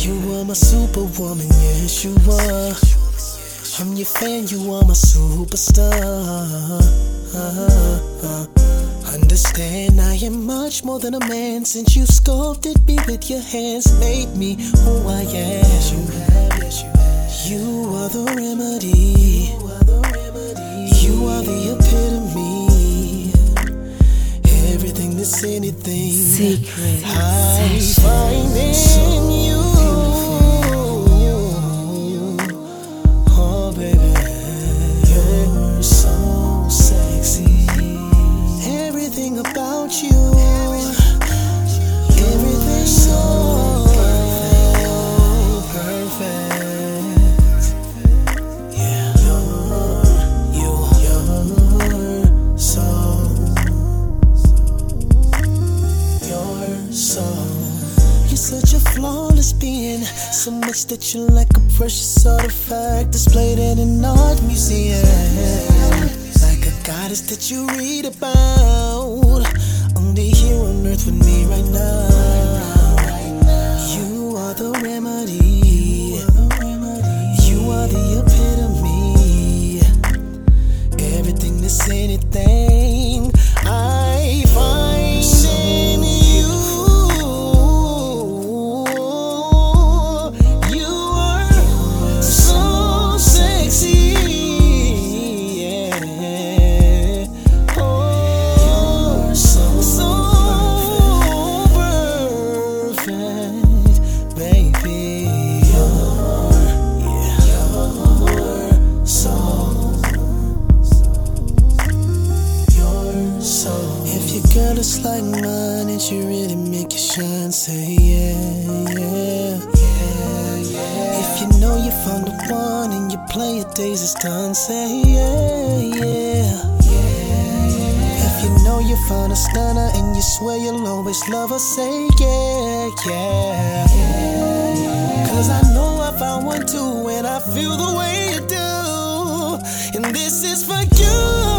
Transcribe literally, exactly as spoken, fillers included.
You are my superwoman, yes you are. I'm your fan, you are my superstar. Understand I am much more than a man, since you sculpted me with your hands, made me who I am. Yes, you have, yes, you have. You are the remedy. You are the epitome. Everything that's anything. Secret I Sessions. find in you. Oh, baby, you're so sexy. Everything about you. Everything so perfect. Yeah, you're, you're so, you're so. You're such a flawless being, so much that you're like a precious artifact displayed in an art museum, like a goddess that you read about, only here on earth with me right now. You are the remedy. You are the epitome. Everything that's anything I find in you. You are so sexy. Yeah. Oh, so, so perfect, baby. You're, yeah, you're so. You're so. If your girl is like mine and she really make you shine, say yeah, yeah, yeah, yeah. If you know you found the one and your play your days is done, say yeah, yeah, yeah. If you know you found a stunner and you swear you'll always love her, say yeah, yeah, yeah. Cause I know I found one too, and I feel the way you do, and this is for you.